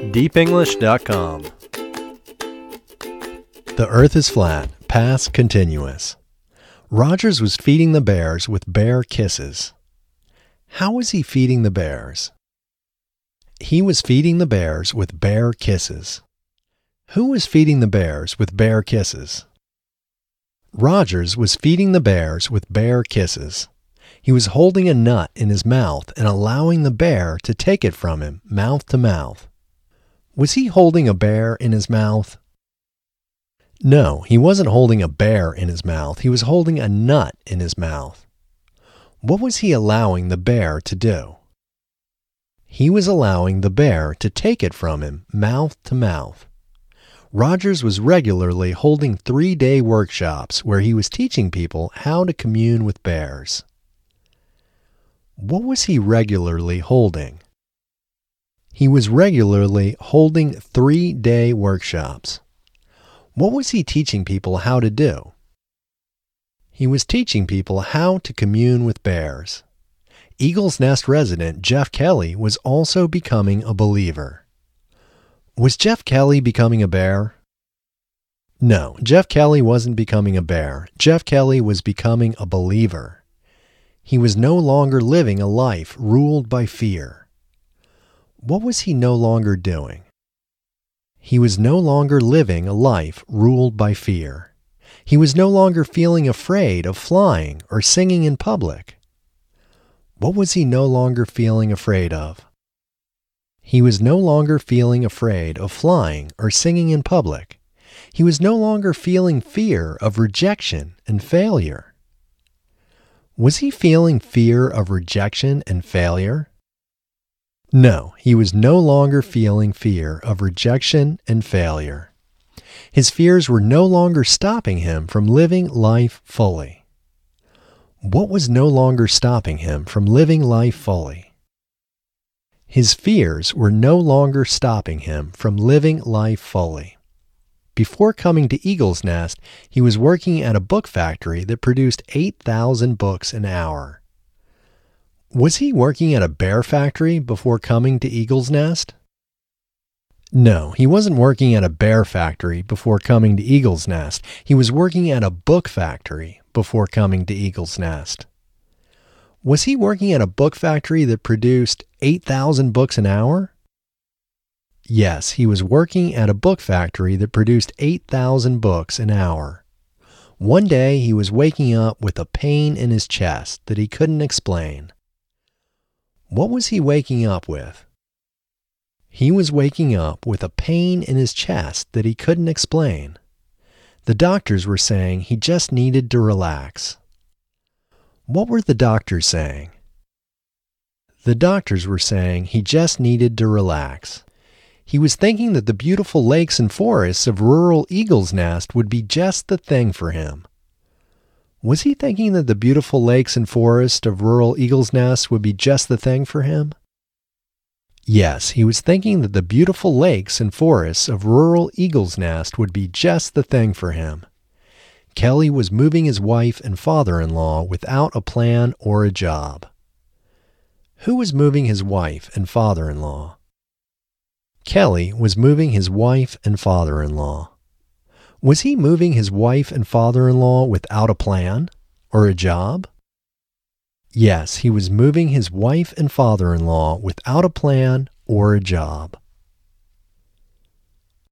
deepenglish.com. The earth is flat, past continuous. Rogers was feeding the bears with bear kisses. How was he feeding the bears? He was feeding the bears with bear kisses. Who was feeding the bears with bear kisses? Rogers was feeding the bears with bear kisses. He was holding a nut in his mouth and allowing the bear to take it from him, mouth to mouth. Was he holding a bear in his mouth? No, he wasn't holding a bear in his mouth. He was holding a nut in his mouth. What was he allowing the bear to do? He was allowing the bear to take it from him, mouth to mouth. Rogers was regularly holding 3-day workshops where he was teaching people how to commune with bears. What was he regularly holding? He was regularly holding 3-day workshops. What was he teaching people how to do? He was teaching people how to commune with bears. Eagle's Nest resident Jeff Kelly was also becoming a believer. Was Jeff Kelly becoming a bear? No, Jeff Kelly wasn't becoming a bear. Jeff Kelly was becoming a believer. He was no longer living a life ruled by fear. What was he no longer doing? He was no longer living a life ruled by fear. He was no longer feeling afraid of flying or singing in public. What was he no longer feeling afraid of? He was no longer feeling afraid of flying or singing in public. He was no longer feeling fear of rejection and failure. Was he feeling fear of rejection and failure? No, he was no longer feeling fear of rejection and failure. His fears were no longer stopping him from living life fully. What was no longer stopping him from living life fully? His fears were no longer stopping him from living life fully. Before coming to Eagle's Nest, he was working at a book factory that produced 8,000 books an hour. Was he working at a bear factory before coming to Eagle's Nest? No, he wasn't working at a bear factory before coming to Eagle's Nest. He was working at a book factory before coming to Eagle's Nest. Was he working at a book factory that produced 8,000 books an hour? Yes, he was working at a book factory that produced 8,000 books an hour. One day he was waking up with a pain in his chest that he couldn't explain. What was he waking up with? He was waking up with a pain in his chest that he couldn't explain. The doctors were saying he just needed to relax. What were the doctors saying? The doctors were saying he just needed to relax. He was thinking that the beautiful lakes and forests of rural Eagle's Nest would be just the thing for him. Was he thinking that the beautiful lakes and forests of rural Eagle's Nest would be just the thing for him? Yes, he was thinking that the beautiful lakes and forests of rural Eagle's Nest would be just the thing for him. Kelly was moving his wife and father-in-law without a plan or a job. Who was moving his wife and father-in-law? Kelly was moving his wife and father-in-law. Was he moving his wife and father-in-law without a plan or a job? Yes, he was moving his wife and father-in-law without a plan or a job.